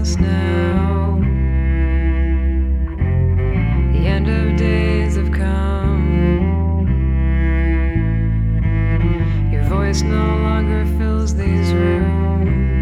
us now. The end of days have come. Your voice no longer fills these rooms.